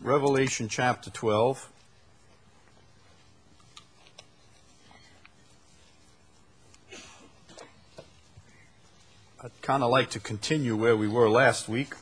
Revelation chapter 12. I'd kind of like to continue where we were last week.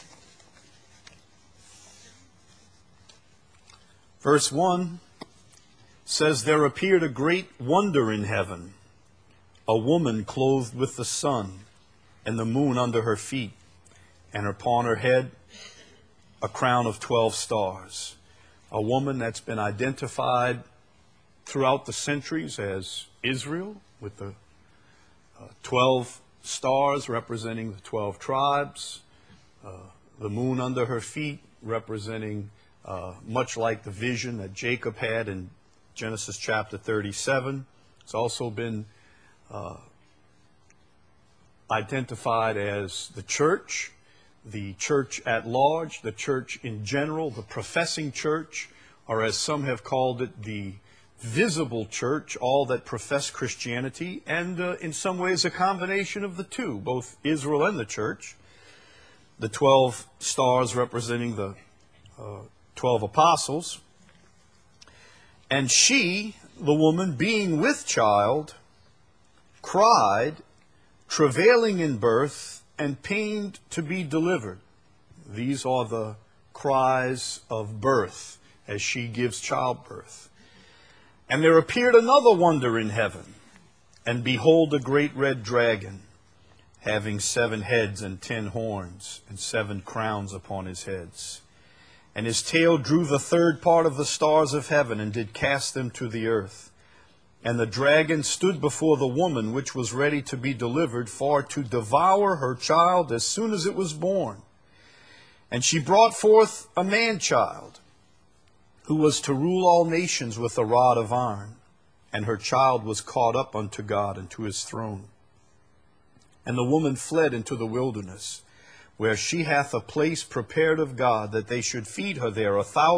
Verse 1 says, "There appeared a great wonder in heaven, a woman clothed with the sun, and the moon under her feet, and upon her head a crown of 12 stars. A woman that's been identified throughout the centuries as Israel, with the 12 stars representing the 12 tribes, the moon under her feet representing much like the vision that Jacob had in Genesis chapter 37. It's also been identified as the church at large, the church in general, the professing church, or as some have called it, the visible church, all that profess Christianity, and in some ways a combination of the two, both Israel and the church. The 12 stars representing the 12 apostles. And she, the woman, being with child, cried, travailing in birth, and pained to be delivered." These are the cries of birth as she gives childbirth. "And there appeared another wonder in heaven, and behold, a great red dragon, having 7 heads and 10 horns, and 7 crowns upon his heads. And his tail drew the 3rd part of the stars of heaven, and did cast them to the earth. And the dragon stood before the woman which was ready to be delivered, for to devour her child as soon as it was born. And she brought forth a man-child, who was to rule all nations with a rod of iron. And her child was caught up unto God and to his throne. And the woman fled into the wilderness, where she hath a place prepared of God, that they should feed her there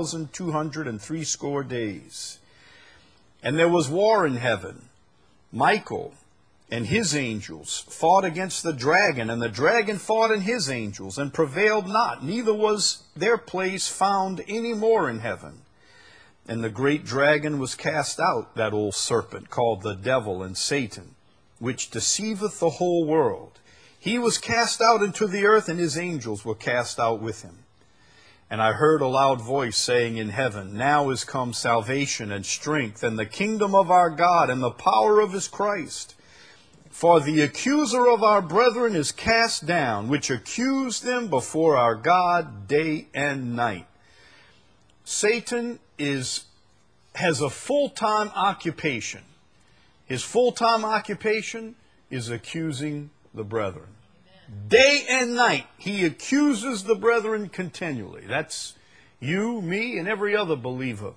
1,260 days. And there was war in heaven. Michael and his angels fought against the dragon, and the dragon fought and his angels, and prevailed not, neither was their place found any more in heaven. And the great dragon was cast out, that old serpent, called the devil and Satan, which deceiveth the whole world. He was cast out into the earth, and his angels were cast out with him. And I heard a loud voice saying in heaven, Now is come salvation and strength, and the kingdom of our God, and the power of his Christ. For the accuser of our brethren is cast down, which accused them before our God day and night." Satan has a full-time occupation. His full-time occupation is accusing the brethren. Day and night, he accuses the brethren continually. That's you, me, and every other believer.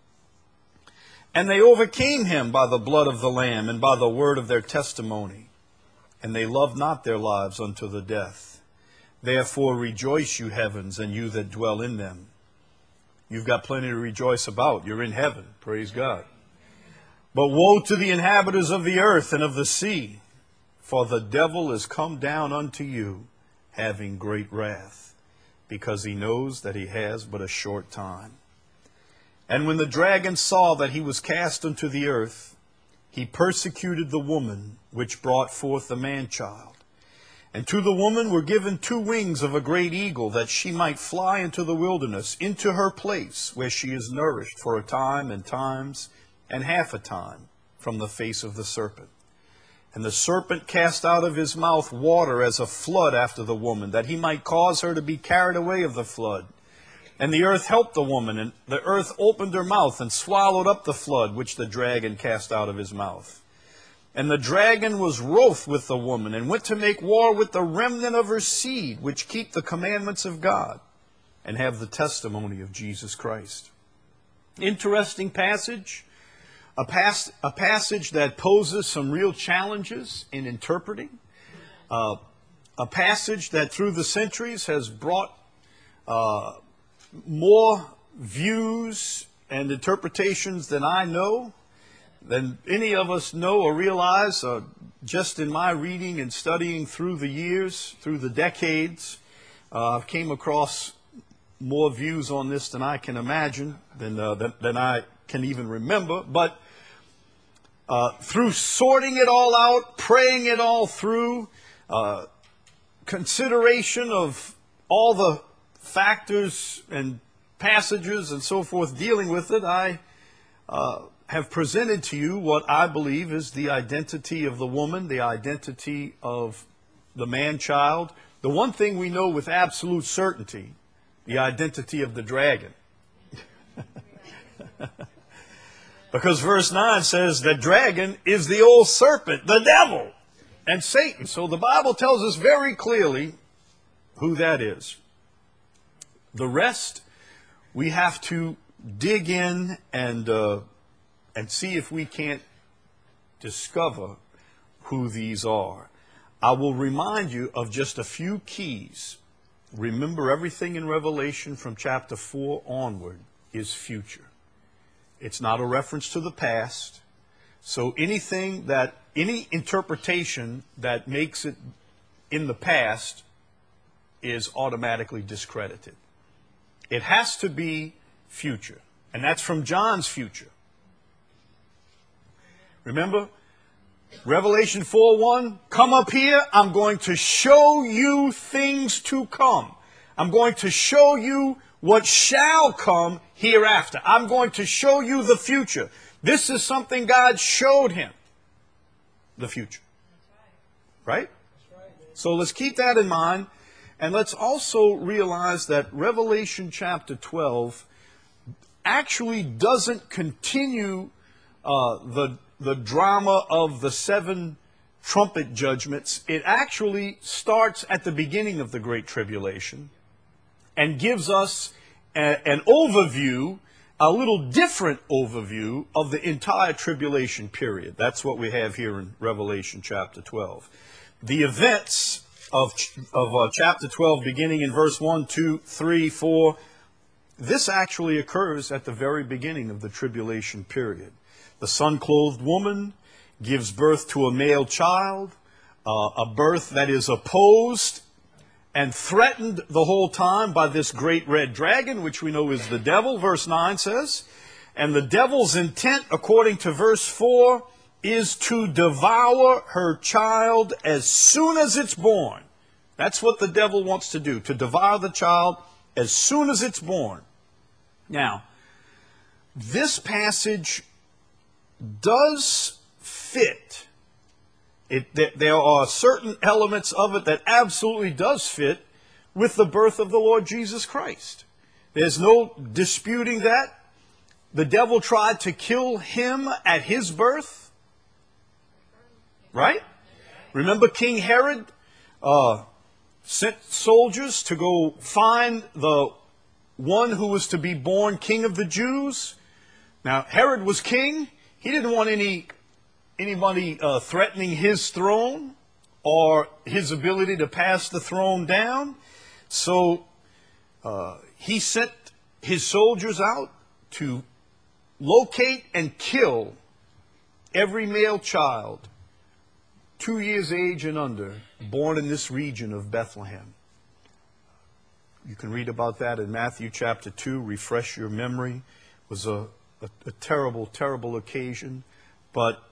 "And they overcame him by the blood of the Lamb and by the word of their testimony. And they loved not their lives unto the death. Therefore rejoice, you heavens, and you that dwell in them." You've got plenty to rejoice about. You're in heaven. Praise God. "But woe to the inhabitants of the earth and of the sea, for the devil is come down unto you, having great wrath, because he knows that he has but a short time. And when the dragon saw that he was cast unto the earth, he persecuted the woman which brought forth the man-child. And to the woman were given 2 wings of a great eagle, that she might fly into the wilderness, into her place, where she is nourished for a time and times and half a time from the face of the serpent. And the serpent cast out of his mouth water as a flood after the woman, that he might cause her to be carried away of the flood. And the earth helped the woman, and the earth opened her mouth and swallowed up the flood which the dragon cast out of his mouth. And the dragon was wroth with the woman, and went to make war with the remnant of her seed, which keep the commandments of God, and have the testimony of Jesus Christ." Interesting passage. A passage that poses some real challenges in interpreting. A passage that through the centuries has brought more views and interpretations than I know, than any of us know or realize. Just in my reading and studying through the years, through the decades, I've came across more views on this than I can imagine, than I can even remember. But through sorting it all out, praying it all through, consideration of all the factors and passages and so forth dealing with it, I have presented to you what I believe is the identity of the woman, the identity of the man-child. The one thing we know with absolute certainty, the identity of the dragon. Because verse 9 says the dragon is the old serpent, the devil, and Satan. So the Bible tells us very clearly who that is. The rest, we have to dig in and see if we can't discover who these are. I will remind you of just a few keys. Remember, everything in Revelation from chapter 4 onward is future. It's not a reference to the past. So any interpretation that makes it in the past is automatically discredited. It has to be future. And that's from John's future. Remember, Revelation 4:1, come up here, I'm going to show you things to come. I'm going to show you what shall come hereafter. I'm going to show you the future. This is something God showed him. The future. Right? So let's keep that in mind. And let's also realize that Revelation chapter 12 actually doesn't continue the drama of the 7 trumpet judgments. It actually starts at the beginning of the Great Tribulation and gives us an overview, a little different overview of the entire tribulation period. That's what we have here in Revelation chapter 12. The events of chapter 12, beginning in verse 1, 2, 3, 4, this actually occurs at the very beginning of the tribulation period. The sun-clothed woman gives birth to a male child, a birth that is opposed and threatened the whole time by this great red dragon, which we know is the devil, verse 9 says. And the devil's intent, according to verse 4, is to devour her child as soon as it's born. That's what the devil wants to do, to devour the child as soon as it's born. Now, this passage does fit. There are certain elements of it that absolutely does fit with the birth of the Lord Jesus Christ. There's no disputing that. The devil tried to kill him at his birth. Right? Remember King Herod sent soldiers to go find the one who was to be born king of the Jews. Now, Herod was king. He didn't want anybody threatening his throne or his ability to pass the throne down. So he sent his soldiers out to locate and kill every male child 2 years age and under born in this region of Bethlehem. You can read about that in Matthew chapter 2. Refresh your memory. It was a terrible, terrible occasion. But,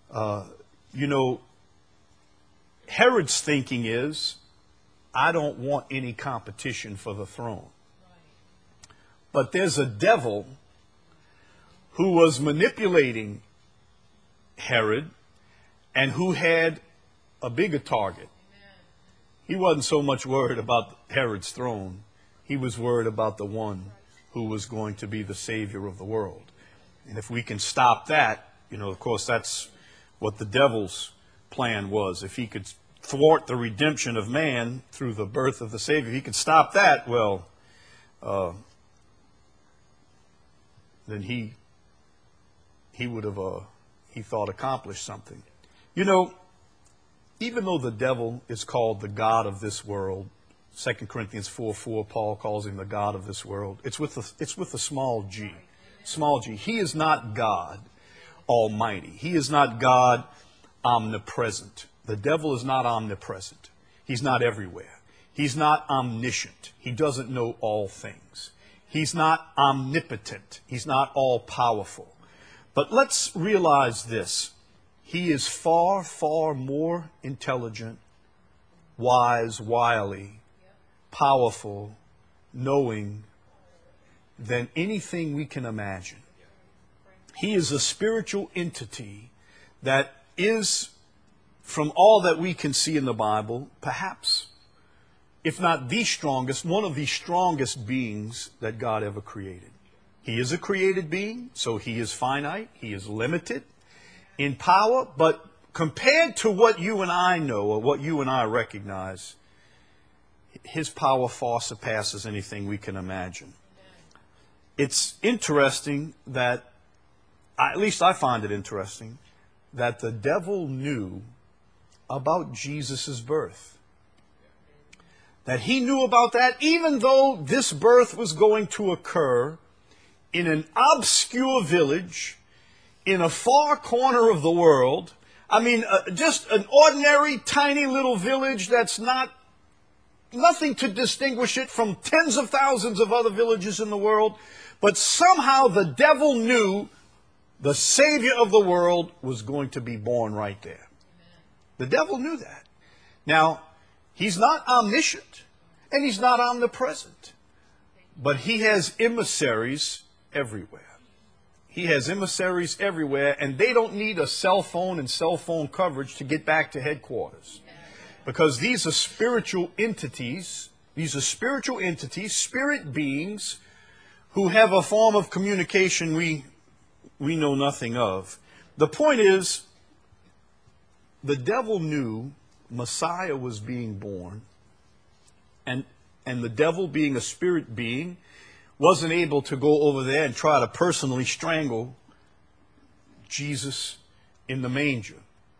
Herod's thinking is, I don't want any competition for the throne. But there's a devil who was manipulating Herod and who had a bigger target. He wasn't so much worried about Herod's throne. He was worried about the one who was going to be the Savior of the world. And if we can stop that, of course, that's what the devil's plan was. If he could thwart the redemption of man through the birth of the Savior, if he could stop that, well, then he would have, he thought, accomplished something. Even though the devil is called the god of this world, 2 Corinthians 4:4, Paul calls him the god of this world. It's with a small g. Small g. He is not God Almighty. He is not God omnipresent. The devil is not omnipresent. He's not everywhere. He's not omniscient. He doesn't know all things. He's not omnipotent. He's not all-powerful. But let's realize this. He is far, far more intelligent, wise, wily, powerful, knowing than anything we can imagine. He is a spiritual entity that is, from all that we can see in the Bible, perhaps, if not the strongest, one of the strongest beings that God ever created. He is a created being, so he is finite, he is limited in power, but compared to what you and I know or what you and I recognize, his power far surpasses anything we can imagine. It's interesting that, at least I find it interesting, that the devil knew about Jesus' birth. That he knew about that, even though this birth was going to occur in an obscure village in a far corner of the world. I mean, just an ordinary, tiny little village that's nothing to distinguish it from tens of thousands of other villages in the world. But somehow the devil knew the Savior of the world was going to be born right there. The devil knew that. Now, he's not omniscient, and he's not omnipresent. But he has emissaries everywhere. He has emissaries everywhere, and they don't need a cell phone and cell phone coverage to get back to headquarters. Because these are spiritual entities. These are spiritual entities, spirit beings, who have a form of communication we know nothing of. The point is, the devil knew Messiah was being born, and the devil, being a spirit being, wasn't able to go over there and try to personally strangle Jesus in the manger.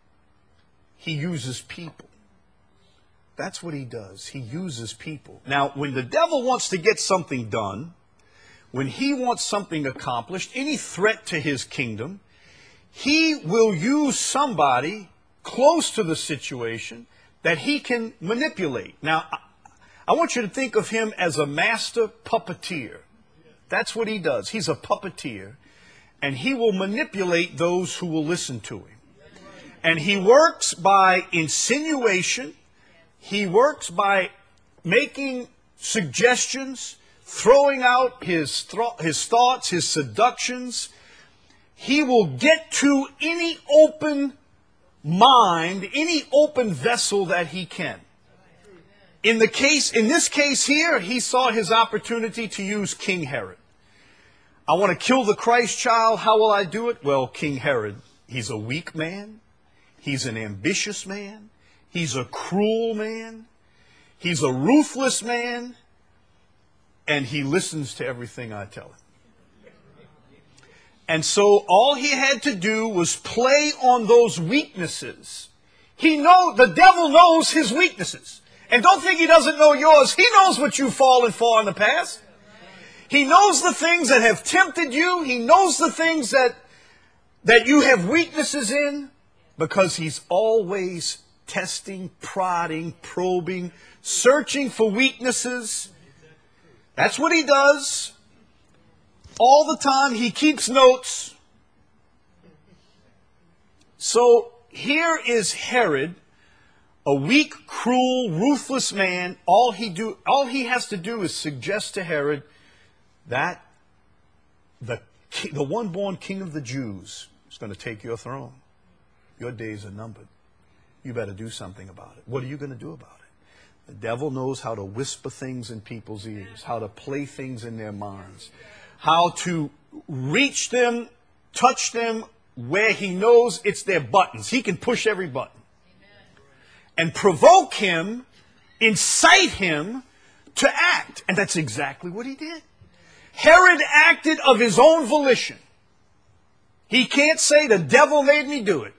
He uses people. That's what he does. He uses people. Now, when the devil wants to get something done, when he wants something accomplished, any threat to his kingdom, he will use somebody close to the situation that he can manipulate. Now, I want you to think of him as a master puppeteer. That's what he does. He's a puppeteer, and he will manipulate those who will listen to him. And he works by insinuation. He works by making suggestions, throwing out his thoughts, his seductions. He will get to any open mind, any open vessel that he can. In this case here, he saw his opportunity to use King Herod. I want to kill the Christ child. How will I do it? Well, King Herod, he's a weak man. He's an ambitious man. He's a cruel man. He's a ruthless man. And he listens to everything I tell him. And so all he had to do was play on those weaknesses. The devil knows his weaknesses. And don't think he doesn't know yours. He knows what you've fallen for in the past. He knows the things that have tempted you. He knows the things that you have weaknesses in, because he's always testing, prodding, probing, searching for weaknesses. That's what he does. All the time he keeps notes. So here is Herod, a weak, cruel, ruthless man. All he has to do is suggest to Herod that the one-born king of the Jews is going to take your throne. Your days are numbered. You better do something about it. What are you going to do about it? The devil knows how to whisper things in people's ears, how to play things in their minds, how to reach them, touch them where he knows it's their buttons. He can push every button. And provoke him, incite him to act. And that's exactly what he did. Herod acted of his own volition. He can't say the devil made me do it.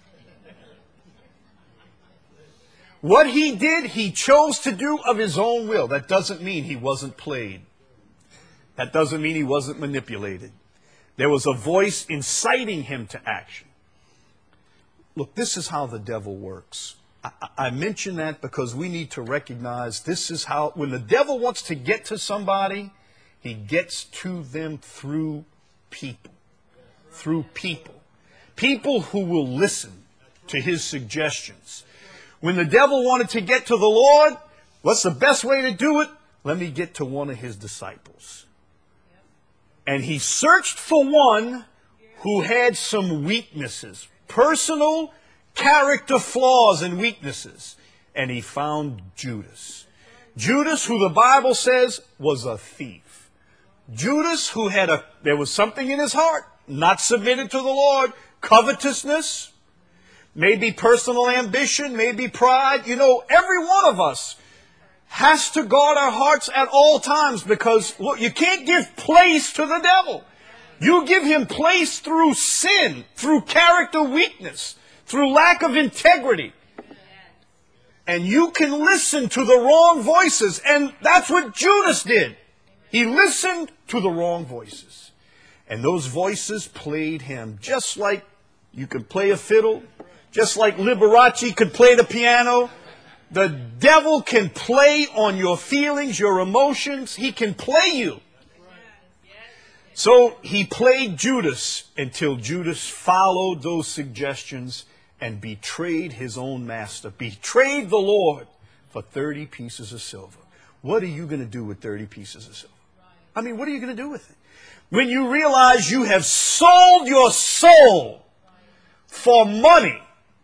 What he did, he chose to do of his own will. That doesn't mean he wasn't played. That doesn't mean he wasn't manipulated. There was a voice inciting him to action. Look, this is how the devil works. I mention that because we need to recognize this is how, when the devil wants to get to somebody, he gets to them through people. Through people. People who will listen to his suggestions. When the devil wanted to get to the Lord, what's the best way to do it? Let me get to one of his disciples. And he searched for one who had some weaknesses, personal character flaws and weaknesses. And he found Judas. Judas, who the Bible says was a thief. Judas, who there was something in his heart, not submitted to the Lord, covetousness, maybe personal ambition, maybe pride. You know, every one of us has to guard our hearts at all times because, look, you can't give place to the devil. You give him place through sin, through character weakness, through lack of integrity. And you can listen to the wrong voices. And that's what Judas did. He listened to the wrong voices. And those voices played him just like you could play a fiddle, just like Liberace could play the piano. The devil can play on your feelings, your emotions. He can play you. So he played Judas until Judas followed those suggestions and betrayed his own master, betrayed the Lord for 30 pieces of silver. What are you going to do with 30 pieces of silver? I mean, what are you going to do with it? When you realize you have sold your soul for money,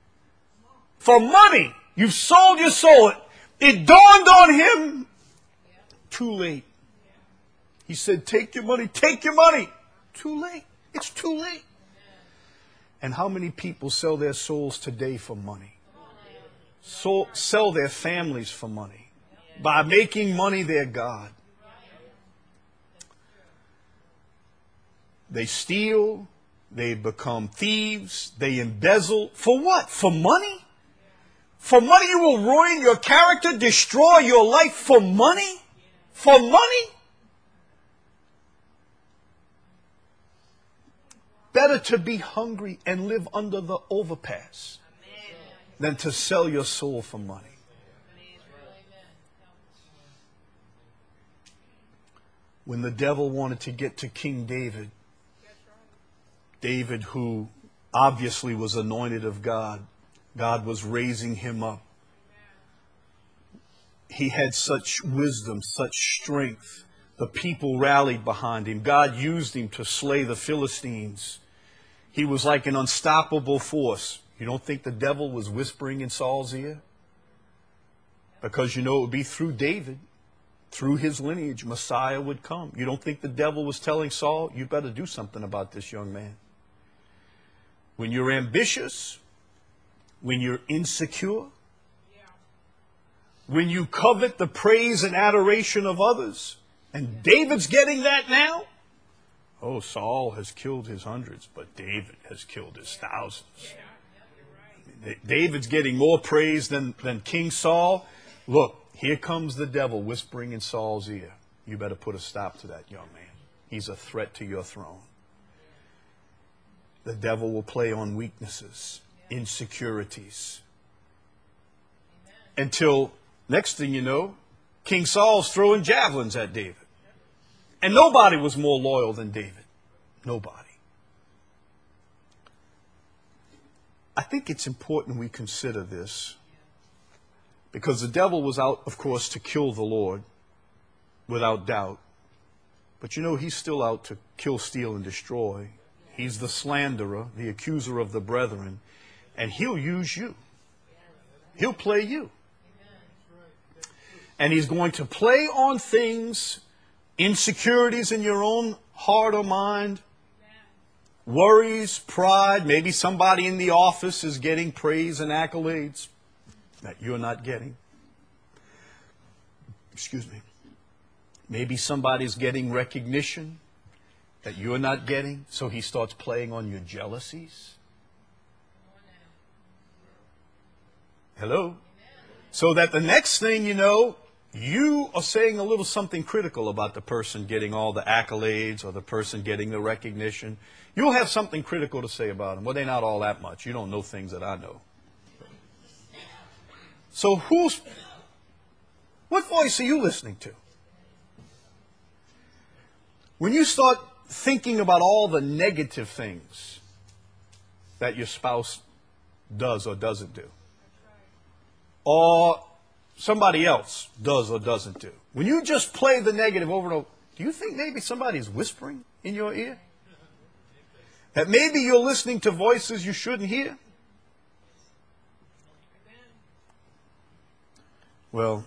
you've sold your soul. It dawned on him, too late. He said, take your money, take your money. Too late. It's too late. And how many people sell their souls today for money? Sell their families for money. By making money their God. They steal. They become thieves. They embezzle. For what? For money? For money you will ruin your character, destroy your life for money? For money? Better to be hungry and live under the overpass than to sell your soul for money. When the devil wanted to get to King David, David, who obviously was anointed of God, God was raising him up. He had such wisdom, such strength. The people rallied behind him. God used him to slay the Philistines. He was like an unstoppable force. You don't think the devil was whispering in Saul's ear? Because you know it would be through David, through his lineage, Messiah would come. You don't think the devil was telling Saul, you better do something about this young man? When you're ambitious, when you're insecure, when you covet the praise and adoration of others, and David's getting that now. Oh, Saul has killed his hundreds, but David has killed his thousands. David's getting more praise than King Saul. Look, here comes the devil whispering in Saul's ear. You better put a stop to that young man. He's a threat to your throne. The devil will play on weaknesses, insecurities. Until, next thing you know, King Saul's throwing javelins at David. And nobody was more loyal than David. Nobody. I think it's important we consider this. Because the devil was out, of course, to kill the Lord, without doubt. But you know, he's still out to kill, steal, and destroy. He's the slanderer, the accuser of the brethren. And he'll use you. He'll play you. And he's going to play on things, insecurities in your own heart or mind, worries, pride. Maybe somebody in the office is getting praise and accolades that you're not getting. Excuse me. Maybe somebody's getting recognition that you're not getting, so he starts playing on your jealousies. Hello? So that the next thing you know, you are saying a little something critical about the person getting all the accolades or the person getting the recognition. You'll have something critical to say about them. Well, they're not all that much. You don't know things that I know. So what voice are you listening to? When you start thinking about all the negative things that your spouse does or doesn't do, or somebody else does or doesn't do, when you just play the negative over and over, do you think maybe somebody's whispering in your ear? That maybe you're listening to voices you shouldn't hear? Well,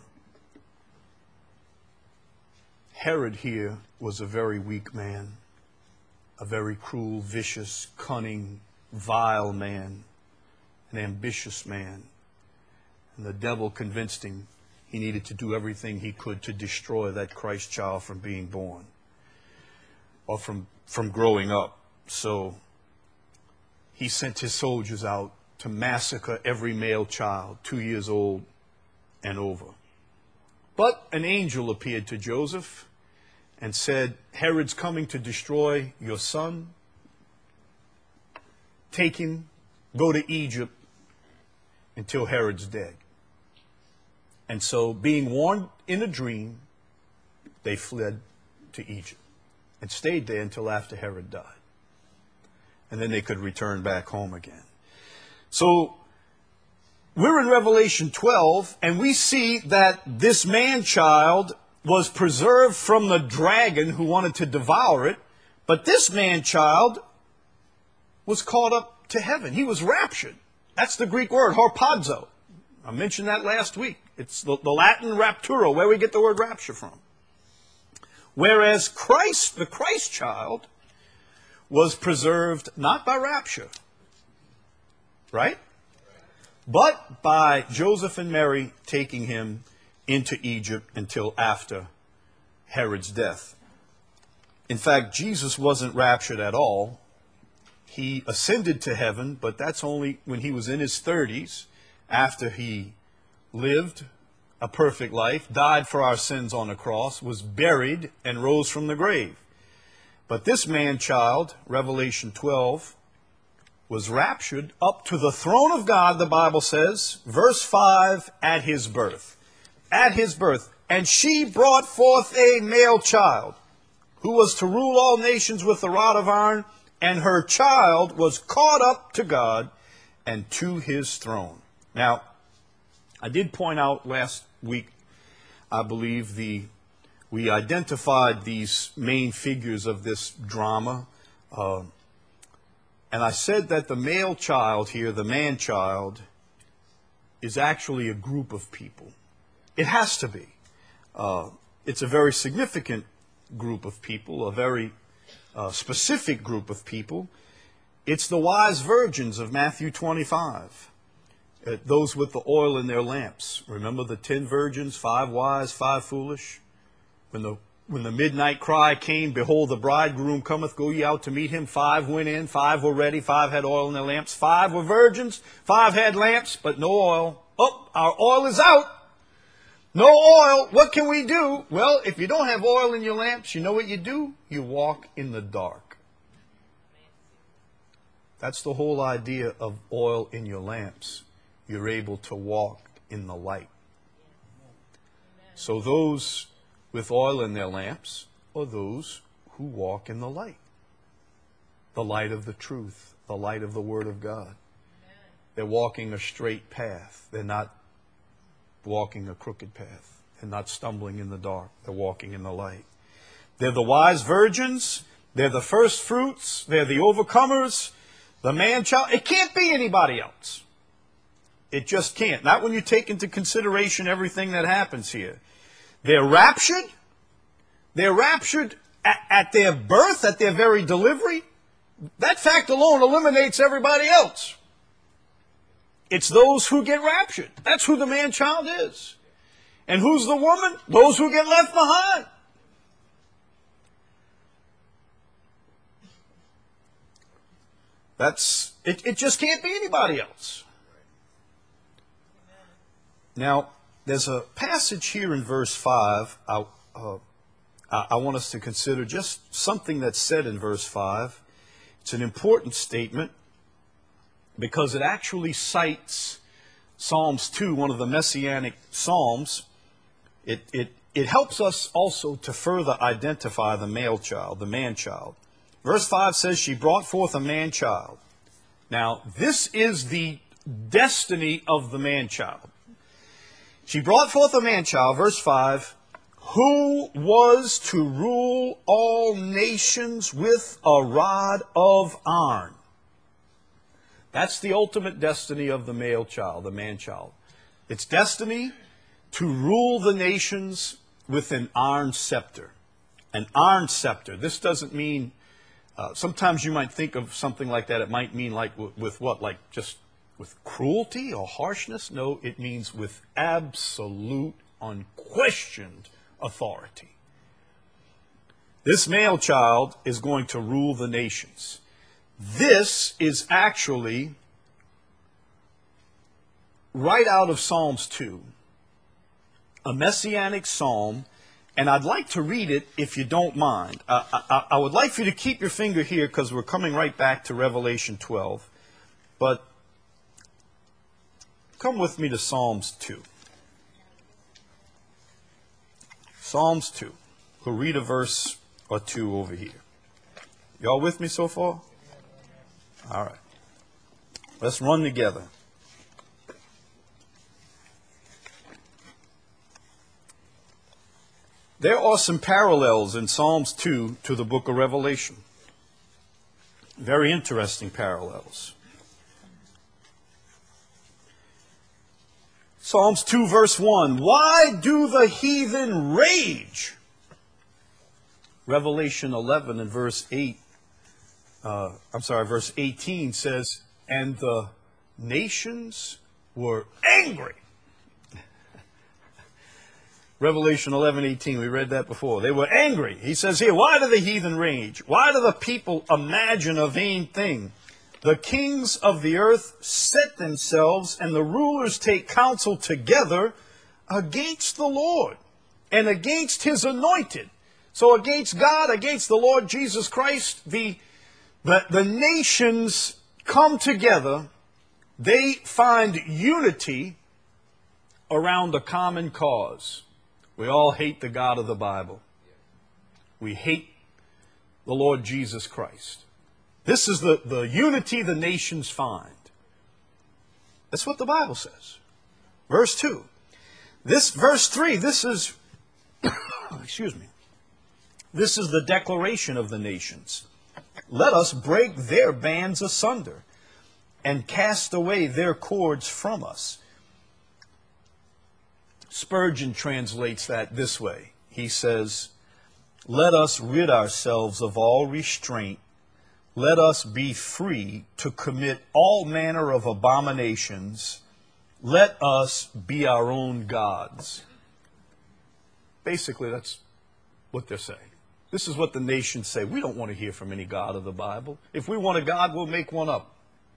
Herod here was a very weak man, a very cruel, vicious, cunning, vile man, an ambitious man. And the devil convinced him he needed to do everything he could to destroy that Christ child from being born or from growing up. So he sent his soldiers out to massacre every male child 2 years old and over. But an angel appeared to Joseph and said, Herod's coming to destroy your son. Take him, go to Egypt until Herod's dead. And so, being warned in a dream, they fled to Egypt and stayed there until after Herod died. And then they could return back home again. So, we're in Revelation 12, and we see that this man-child was preserved from the dragon who wanted to devour it, but this man-child was caught up to heaven. He was raptured. That's the Greek word, harpazo. I mentioned that last week. It's the Latin rapturo, where we get the word rapture from. Whereas Christ, the Christ child, was preserved not by rapture, right? But by Joseph and Mary taking him into Egypt until after Herod's death. In fact, Jesus wasn't raptured at all. He ascended to heaven, but that's only when he was in his 30s, after he lived a perfect life, died for our sins on the cross, was buried, and rose from the grave. But this man-child, Revelation 12, was raptured up to the throne of God, the Bible says, verse 5, at his birth. At his birth. And she brought forth a male child, who was to rule all nations with the rod of iron, and her child was caught up to God and to his throne. Now, I did point out last week, I believe, we identified these main figures of this drama. And I said that the male child here, the man-child, is actually a group of people. It has to be. It's a very significant group of people, a very specific group of people. It's the wise virgins of Matthew 25. Those with the oil in their lamps. Remember the 10 virgins, 5 wise, 5 foolish? When the midnight cry came, behold, the bridegroom cometh, go ye out to meet him. 5 went in, 5 were ready, 5 had oil in their lamps. 5 were virgins, 5 had lamps, but no oil. Oh, our oil is out. No oil. What can we do? Well, if you don't have oil in your lamps, you know what you do? You walk in the dark. That's the whole idea of oil in your lamps. You're able to walk in the light. So those with oil in their lamps are those who walk in the light of the truth, the light of the Word of God. They're walking a straight path. They're not walking a crooked path. They're not stumbling in the dark. They're walking in the light. They're the wise virgins. They're the first fruits. They're the overcomers. The man-child. It can't be anybody else. It just can't. Not when you take into consideration everything that happens here. They're raptured. They're raptured at their birth, at their very delivery. That fact alone eliminates everybody else. It's those who get raptured. That's who the man-child is. And who's the woman? Those who get left behind. It just can't be anybody else. Now, there's a passage here in verse 5 I want us to consider, just something that's said in verse 5. It's an important statement because it actually cites Psalms 2, one of the messianic psalms, it helps us also to further identify the male child, the man-child. Verse 5 says, she brought forth a man-child. Now, this is the destiny of the man-child. She brought forth a man-child, verse 5, who was to rule all nations with a rod of iron. That's the ultimate destiny of the male child, the man-child. Its destiny to rule the nations with an iron scepter. An iron scepter. This doesn't mean, sometimes you might think of something like that. It might mean like with what? Like just with cruelty or harshness? No, it means with absolute, unquestioned authority. This male child is going to rule the nations. This is actually right out of Psalms 2, a messianic psalm, and I'd like to read it if you don't mind. I would like for you to keep your finger here because we're coming right back to Revelation 12, but come with me to Psalms 2. Psalms 2. We'll read a verse or two over here. Y'all with me so far? All right. Let's run together. There are some parallels in Psalms 2 to the book of Revelation. Very interesting parallels. Psalms 2 verse 1. Why do the heathen rage? Revelation 11 and verse 18 says, and the nations were angry. Revelation 11:18, we read that before. They were angry. He says here, why do the heathen rage? Why do the people imagine a vain thing? The kings of the earth set themselves, and the rulers take counsel together against the Lord and against his anointed. So against God, against the Lord Jesus Christ, the nations come together. They find unity around a common cause. We all hate the God of the Bible. We hate the Lord Jesus Christ. This is the unity the nations find. That's what the Bible says. Verse 2. Verse 3, this is, excuse me, this is the declaration of the nations. Let us break their bands asunder and cast away their cords from us. Spurgeon translates that this way. He says, let us rid ourselves of all restraint. Let us be free to commit all manner of abominations. Let us be our own gods. Basically, that's what they're saying. This is what the nations say. We don't want to hear from any God of the Bible. If we want a God, we'll make one up.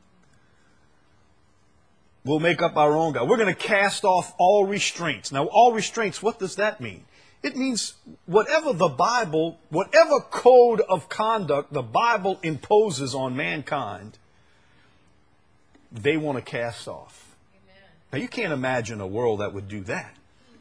We'll make up our own God. We're going to cast off all restraints. Now, all restraints, what does that mean? It means whatever the Bible, whatever code of conduct the Bible imposes on mankind, they want to cast off. Amen. Now, you can't imagine a world that would do that.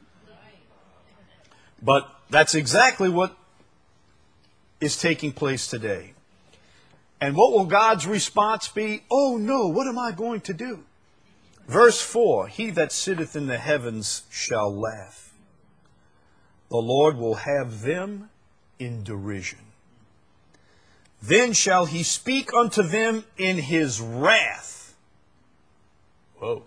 But that's exactly what is taking place today. And what will God's response be? Oh no, what am I going to do? Verse 4, he that sitteth in the heavens shall laugh. The Lord will have them in derision. Then shall he speak unto them in his wrath. Whoa.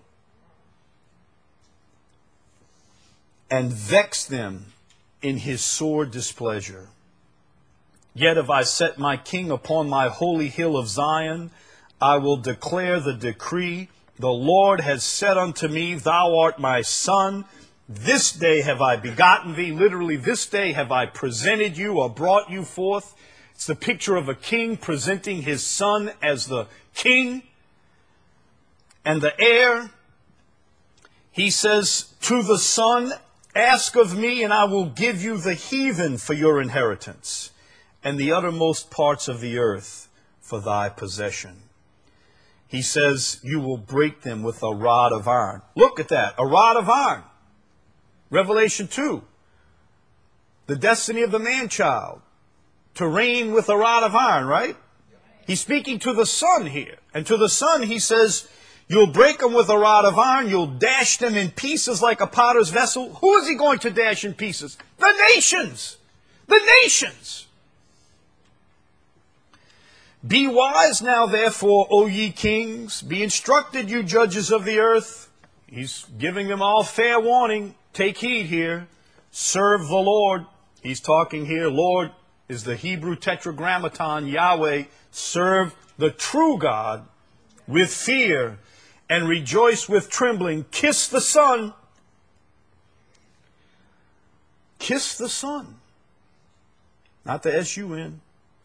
And vex them in his sore displeasure. Yet have I set my king upon my holy hill of Zion. I will declare the decree. The Lord has said unto me, thou art my son. This day have I begotten thee. Literally, this day have I presented you or brought you forth. It's the picture of a king presenting his son as the king and the heir. He says to the son, ask of me, and I will give you the heathen for your inheritance, and the uttermost parts of the earth for thy possession. He says, you will break them with a rod of iron. Look at that, a rod of iron. Revelation 2, the destiny of the man-child, to reign with a rod of iron, right? He's speaking to the Son here. And to the Son, he says, you'll break them with a rod of iron. You'll dash them in pieces like a potter's vessel. Who is he going to dash in pieces? The nations. The nations. Be wise now, therefore, O ye kings. Be instructed, you judges of the earth. He's giving them all fair warning. Take heed here. Serve the Lord. He's talking here. Lord is the Hebrew tetragrammaton, Yahweh. Serve the true God with fear and rejoice with trembling. Kiss the Son. Kiss the Son. Not the S-U-N.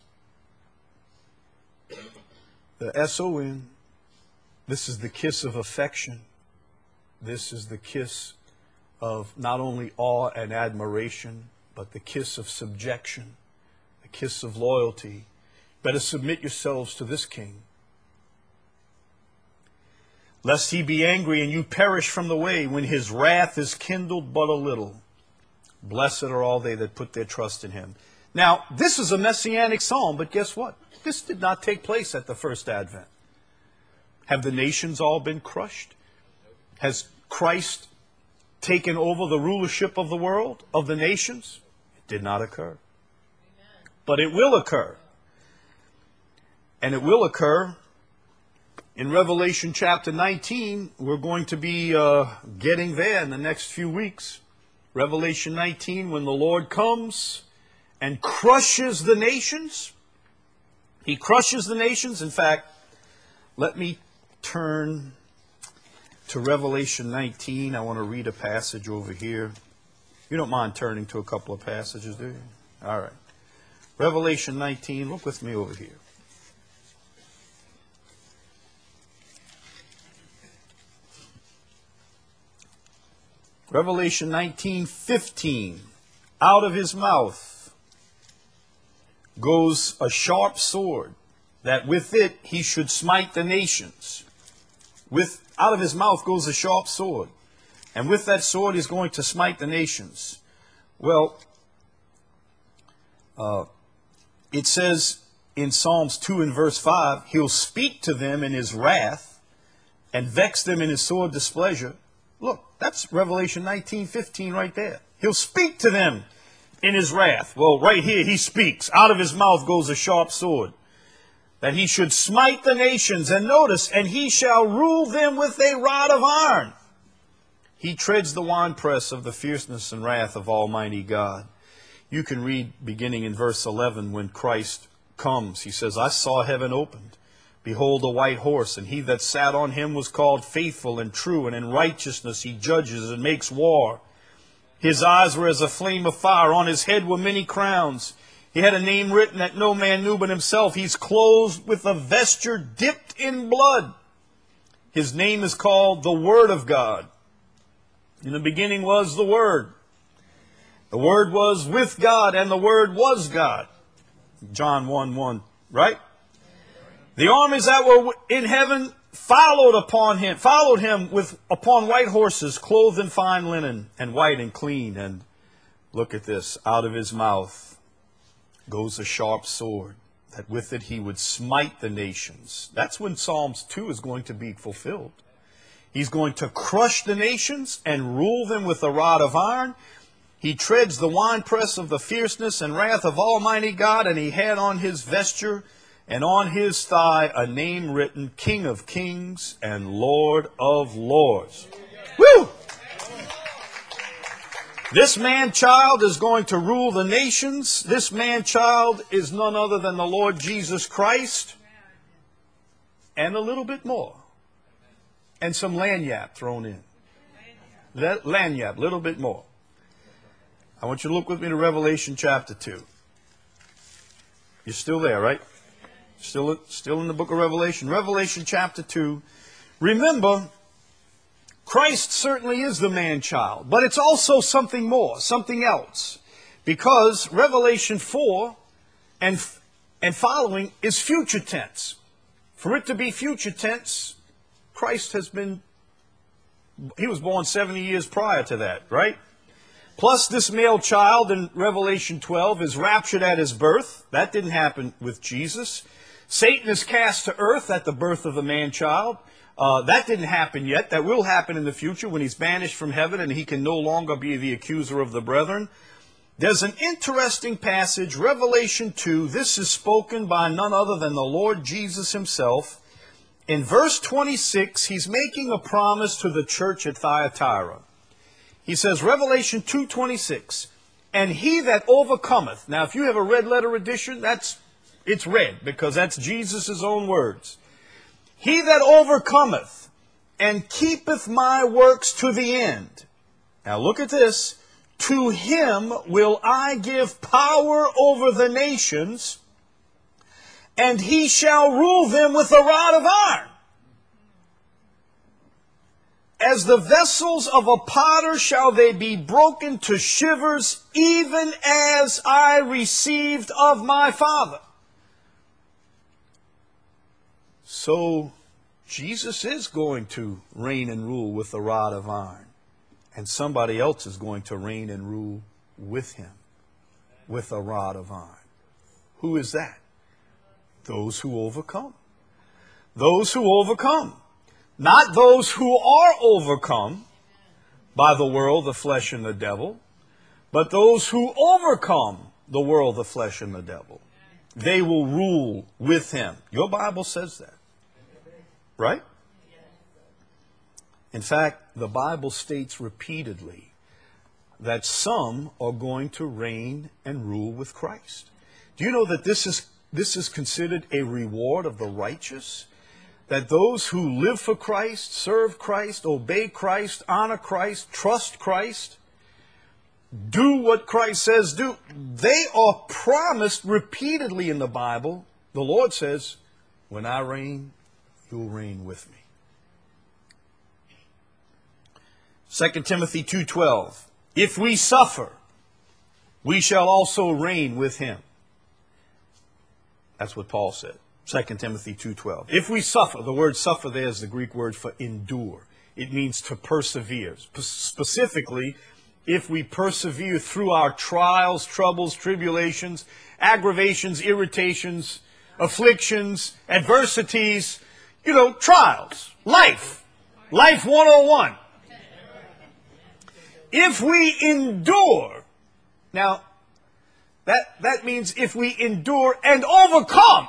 The S-O-N. This is the kiss of affection. This is the kiss of not only awe and admiration, but the kiss of subjection, the kiss of loyalty. Better submit yourselves to this king. Lest he be angry and you perish from the way when his wrath is kindled but a little. Blessed are all they that put their trust in him. Now, this is a messianic psalm, but guess what? This did not take place at the first advent. Have the nations all been crushed? Has Christ taken over the rulership of the world, of the nations? It did not occur. But it will occur. And it will occur in Revelation chapter 19. We're going to be getting there in the next few weeks. Revelation 19, when the Lord comes and crushes the nations. He crushes the nations. In fact, let me turn to Revelation 19. I want to read a passage over here. You don't mind turning to a couple of passages, do you? All right. Revelation 19, look with me over here. Revelation 19:15. Out of his mouth goes a sharp sword, that with it he should smite the nations. Out of his mouth goes a sharp sword, and with that sword he's going to smite the nations. Well, it says in Psalms 2 and verse 5, he'll speak to them in his wrath and vex them in his sore displeasure. Look, that's Revelation 19:15 right there. He'll speak to them in his wrath. Well, right here he speaks. Out of his mouth goes a sharp sword, that he should smite the nations. And notice, and he shall rule them with a rod of iron. He treads the winepress of the fierceness and wrath of Almighty God. You can read beginning in verse 11 when Christ comes. He says, I saw heaven opened. Behold, a white horse, and he that sat on him was called Faithful and True, and in righteousness he judges and makes war. His eyes were as a flame of fire. On his head were many crowns. He had a name written that no man knew but himself. He's clothed with a vesture dipped in blood. His name is called the Word of God. In the beginning was the Word. The Word was with God, and the Word was God. John 1:1, right? The armies that were in heaven followed him upon white horses, clothed in fine linen, and white and clean. And look at this, out of his mouth goes a sharp sword, that with it he would smite the nations. That's when Psalms 2 is going to be fulfilled. He's going to crush the nations and rule them with a rod of iron. He treads the winepress of the fierceness and wrath of Almighty God, and he had on his vesture and on his thigh a name written, King of Kings and Lord of Lords. Woo! This man-child is going to rule the nations. This man-child is none other than the Lord Jesus Christ. And a little bit more. And some lanyap thrown in. Lanyap, a little bit more. I want you to look with me to Revelation chapter 2. You're still there, right? Still in the book of Revelation. Revelation chapter 2. Remember, Christ certainly is the man-child, but it's also something more, something else. Because Revelation 4 and following is future tense. For it to be future tense, Christ he was born 70 years prior to that, right? Plus this male child in Revelation 12 is raptured at his birth. That didn't happen with Jesus. Satan is cast to earth at the birth of the man-child. That didn't happen yet. That will happen in the future when he's banished from heaven and he can no longer be the accuser of the brethren. There's an interesting passage, Revelation 2. This is spoken by none other than the Lord Jesus himself. In verse 26, he's making a promise to the church at Thyatira. He says, Revelation 2:26, and he that overcometh. Now, if you have a red letter edition, it's red because that's Jesus' own words. He that overcometh and keepeth my works to the end. Now look at this. To him will I give power over the nations, and he shall rule them with a rod of iron. As the vessels of a potter shall they be broken to shivers, even as I received of my Father. So Jesus is going to reign and rule with a rod of iron. And somebody else is going to reign and rule with him with a rod of iron. Who is that? Those who overcome. Those who overcome. Not those who are overcome by the world, the flesh, and the devil, but those who overcome the world, the flesh, and the devil. They will rule with him. Your Bible says that. Right? In fact, the Bible states repeatedly that some are going to reign and rule with Christ. Do you know that this is considered a reward of the righteous? That those who live for Christ, serve Christ, obey Christ, honor Christ, trust Christ, do what Christ says do, they are promised repeatedly in the Bible. The Lord says, when I reign, you'll reign with me. 2 Timothy 2:12, if we suffer, we shall also reign with him. That's what Paul said. 2 Timothy 2:12. If we suffer, the word suffer there is the Greek word for endure. It means to persevere. Specifically, if we persevere through our trials, troubles, tribulations, aggravations, irritations, afflictions, adversities, trials, life 101. If we endure, now that means if we endure and overcome,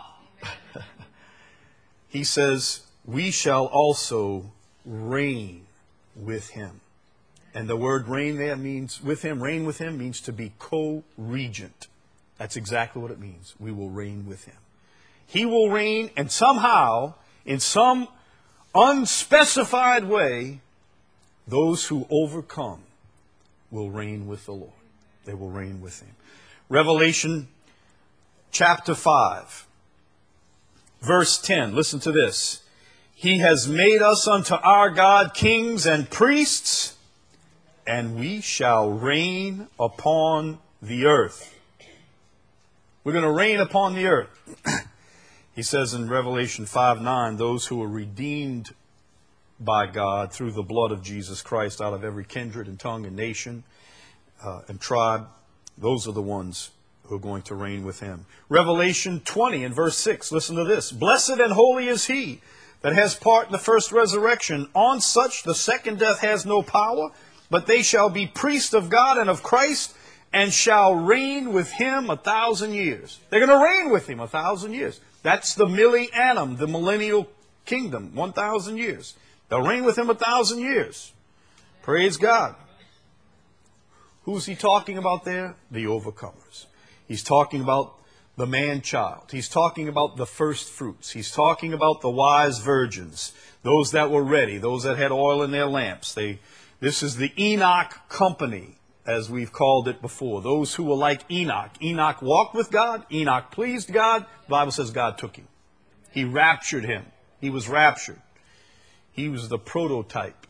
he says, we shall also reign with him. And the word reign there means reign with him means to be co-regent. That's exactly what it means. We will reign with him. He will reign, and somehow, in some unspecified way, those who overcome will reign with the Lord. They will reign with him. Revelation chapter 5, verse 10. Listen to this. He has made us unto our God kings and priests, and we shall reign upon the earth. We're going to reign upon the earth. He says in Revelation 5:9, those who are redeemed by God through the blood of Jesus Christ out of every kindred and tongue and nation and tribe, those are the ones who are going to reign with him. Revelation 20 and verse 6, listen to this. Blessed and holy is he that has part in the first resurrection. On such the second death has no power, but they shall be priests of God and of Christ, and shall reign with him 1,000 years. They're going to reign with him 1,000 years. That's the millennium, the millennial kingdom, 1,000 years. They'll reign with him 1,000 years. Praise God. Who's he talking about there? The overcomers. He's talking about the man-child. He's talking about the first fruits. He's talking about the wise virgins, those that were ready, those that had oil in their lamps. This is the Enoch company, as we've called it before. Those who were like Enoch. Enoch walked with God. Enoch pleased God. The Bible says God took him. He raptured him. He was raptured. He was the prototype.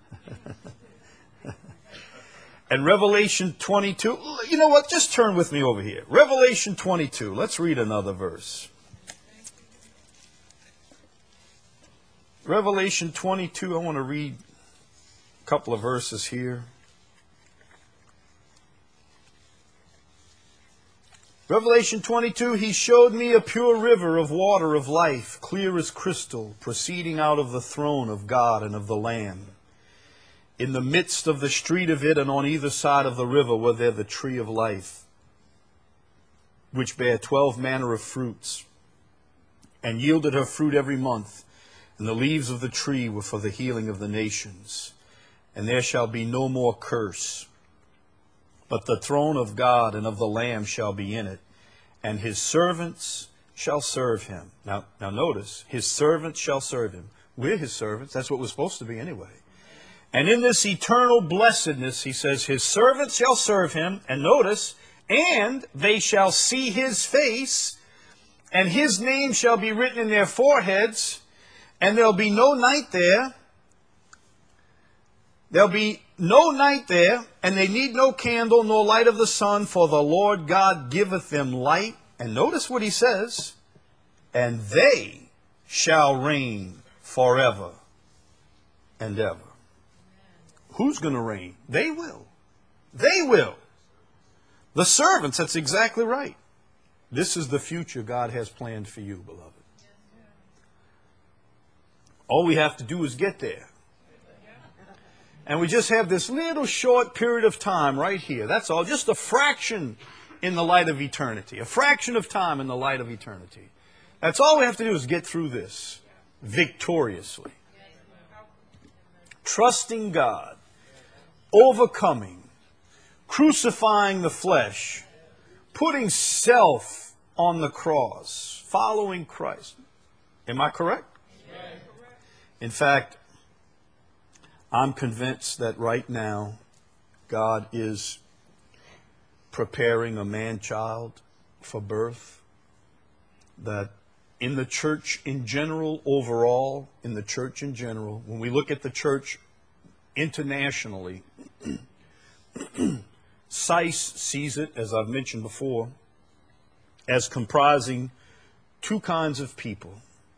And Revelation 22, you know what? Just turn with me over here. Revelation 22. Let's read another verse. Revelation 22, I want to read a couple of verses here. Revelation 22, he showed me a pure river of water of life, clear as crystal, proceeding out of the throne of God and of the Lamb. In the midst of the street of it and on either side of the river were there the tree of life, which bare 12 manner of fruits, and yielded her fruit every month. And the leaves of the tree were for the healing of the nations. And there shall be no more curse. But the throne of God and of the Lamb shall be in it, and his servants shall serve him. Now notice, his servants shall serve him. We're his servants. That's what we're supposed to be anyway. And in this eternal blessedness, he says, his servants shall serve him. And notice, and they shall see his face, and his name shall be written in their foreheads, and there'll be no night there. There'll be no night there, and they need no candle, nor light of the sun, for the Lord God giveth them light. And notice what he says, and they shall reign forever and ever. Who's going to reign? They will. They will. The servants, that's exactly right. This is the future God has planned for you, beloved. All we have to do is get there. And we just have this little short period of time right here. That's all. Just a fraction in the light of eternity. A fraction of time in the light of eternity. That's all we have to do is get through this victoriously. Trusting God. Overcoming. Crucifying the flesh. Putting self on the cross. Following Christ. Am I correct? In fact, I'm convinced that right now God is preparing a man-child for birth. That in the church in general, overall, in the church in general, when we look at the church internationally, SICE sees it, as I've mentioned before, as comprising two kinds of people.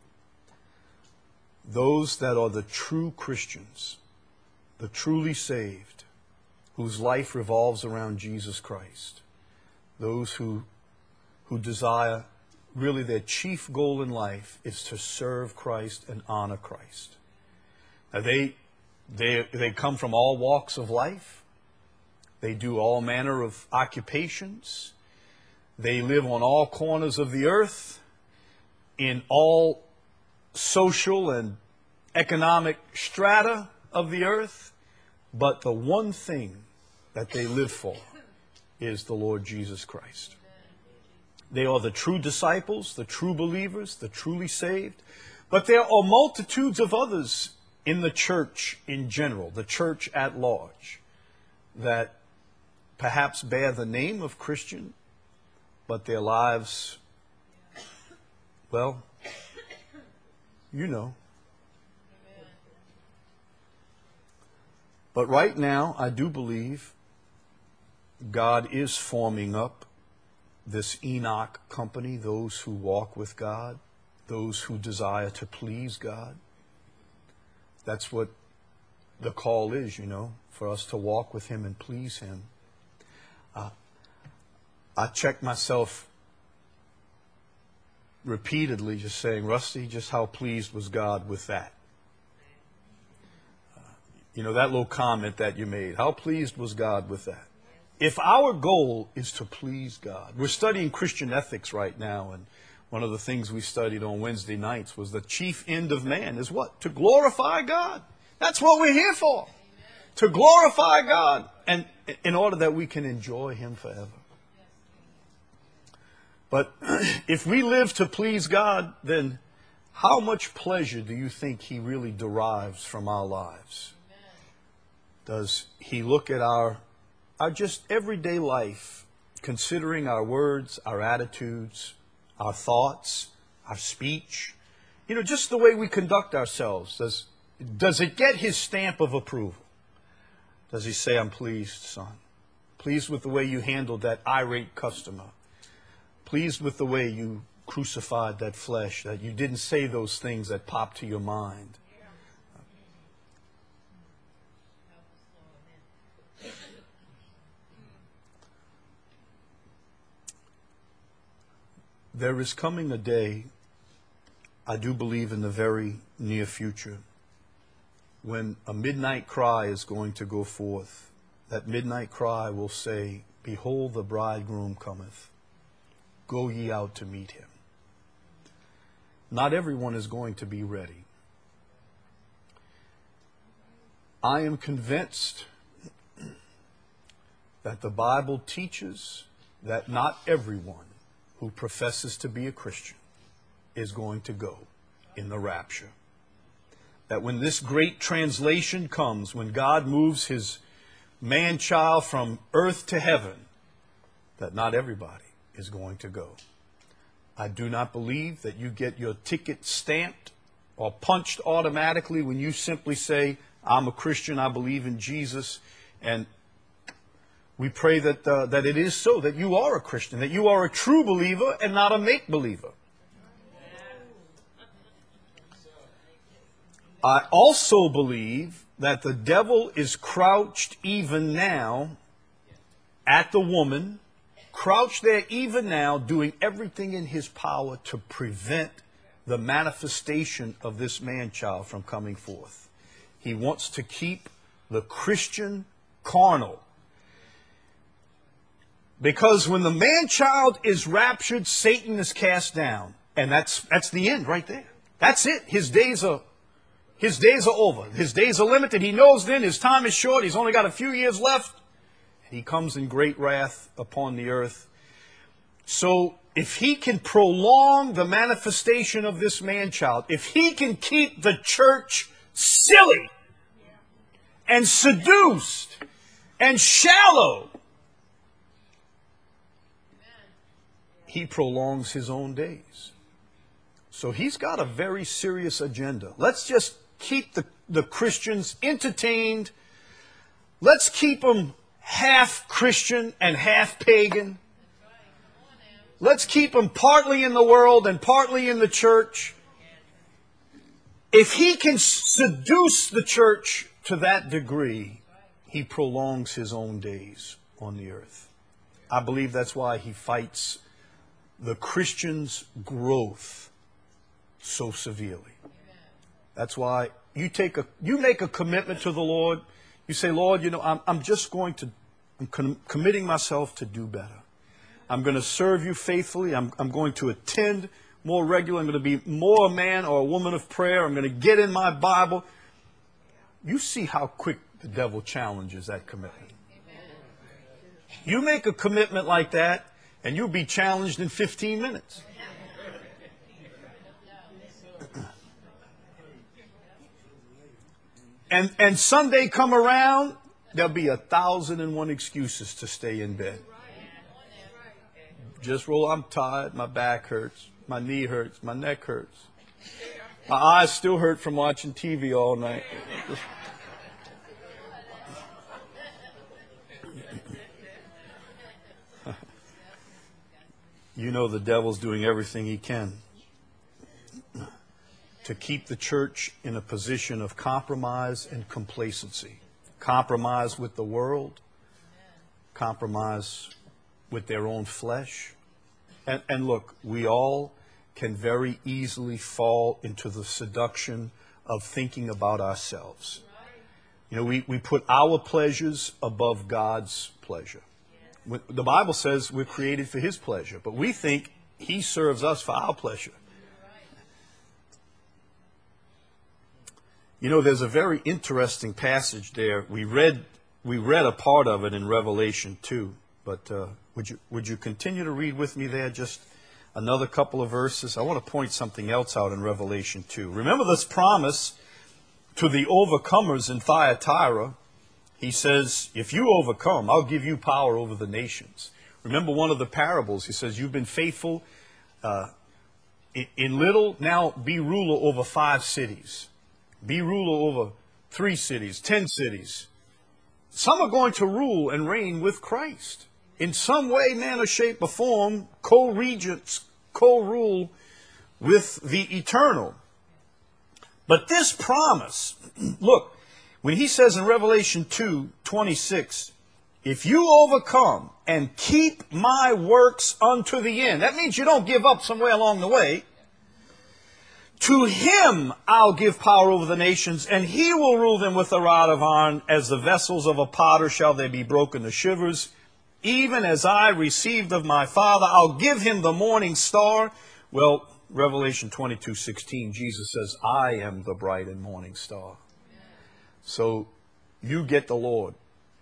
Those that are the true Christians, the truly saved, whose life revolves around Jesus Christ. Those who desire, really their chief goal in life is to serve Christ and honor Christ. Now they come from all walks of life. They do all manner of occupations. They live on all corners of the earth, in all social and economic strata of the earth, but the one thing that they live for is the Lord Jesus Christ. They are the true disciples, the true believers, the truly saved, but there are multitudes of others in the church in general, the church at large, that perhaps bear the name of Christian, but their lives, well, you know. But right now, I do believe God is forming up this Enoch company, those who walk with God, those who desire to please God. That's what the call is, you know, for us to walk with Him and please Him. I check myself repeatedly just saying, Rusty, just how pleased was God with that? You know, that little comment that you made, how pleased was God with that? If our goal is to please God, we're studying Christian ethics right now, and one of the things we studied on Wednesday nights was the chief end of man is what? To glorify God. That's what we're here for. To glorify God, and in order that we can enjoy Him forever. But if we live to please God, then how much pleasure do you think He really derives from our lives? Does He look at our just everyday life, considering our words, our attitudes, our thoughts, our speech, you know, just the way we conduct ourselves? Does it get His stamp of approval? Does He say, I'm pleased, son? Pleased with the way you handled that irate customer? Pleased with the way you crucified that flesh, that you didn't say those things that popped to your mind? There is coming a day, I do believe in the very near future, when a midnight cry is going to go forth. That midnight cry will say, "Behold, the bridegroom cometh. Go ye out to meet him." Not everyone is going to be ready. I am convinced that the Bible teaches that not everyone who professes to be a Christian is going to go in the rapture. That when this great translation comes, when God moves his man-child from earth to heaven, that not everybody is going to go. I do not believe that you get your ticket stamped or punched automatically when you simply say, "I'm a Christian, I believe in Jesus," and we pray that it is so, that you are a Christian, that you are a true believer and not a make-believer. I also believe that the devil is crouched even now at the woman, crouched there even now, doing everything in his power to prevent the manifestation of this man-child from coming forth. He wants to keep the Christian carnal. Because when the man-child is raptured, Satan is cast down. And that's the end right there. That's it. His days are over. His days are limited. He knows then his time is short. He's only got a few years left. He comes in great wrath upon the earth. So if he can prolong the manifestation of this man-child, if he can keep the church silly and seduced and shallow, he prolongs his own days. So he's got a very serious agenda. Let's just keep the Christians entertained. Let's keep them half Christian and half pagan. Let's keep them partly in the world and partly in the church. If he can seduce the church to that degree, he prolongs his own days on the earth. I believe that's why he fights the Christian's growth so severely. That's why you make a commitment to the Lord. You say, "Lord, I'm committing myself to do better. I'm going to serve you faithfully. I'm going to attend more regularly. I'm going to be more a man or a woman of prayer. I'm going to get in my Bible." You see how quick the devil challenges that commitment. You make a commitment like that, and you'll be challenged in 15 minutes. And Sunday come around, there'll be 1,001 excuses to stay in bed. Just roll, "I'm tired, my back hurts, my knee hurts, my neck hurts. My eyes still hurt from watching TV all night." You know the devil's doing everything he can to keep the church in a position of compromise and complacency. Compromise with the world, compromise with their own flesh. And look, we all can very easily fall into the seduction of thinking about ourselves. You know, we put our pleasures above God's pleasure. The Bible says we're created for His pleasure, but we think He serves us for our pleasure. You know, there's a very interesting passage there. We read a part of it in Revelation 2, but would you continue to read with me there just another couple of verses? I want to point something else out in Revelation 2. Remember this promise to the overcomers in Thyatira. He says, if you overcome, I'll give you power over the nations. Remember one of the parables. He says, you've been faithful in little, now be ruler over 5 cities. Be ruler over 3 cities, 10 cities. Some are going to rule and reign with Christ. In some way, manner, shape, or form, co-regents, co-rule with the eternal. But this promise, look, when he says in Revelation 2:26, if you overcome and keep my works unto the end, that means you don't give up somewhere along the way. To him I'll give power over the nations, and he will rule them with a rod of iron. As the vessels of a potter shall they be broken to shivers. Even as I received of my Father, I'll give him the morning star. Well, Revelation 22:16, Jesus says, I am the bright and morning star. So you get the Lord.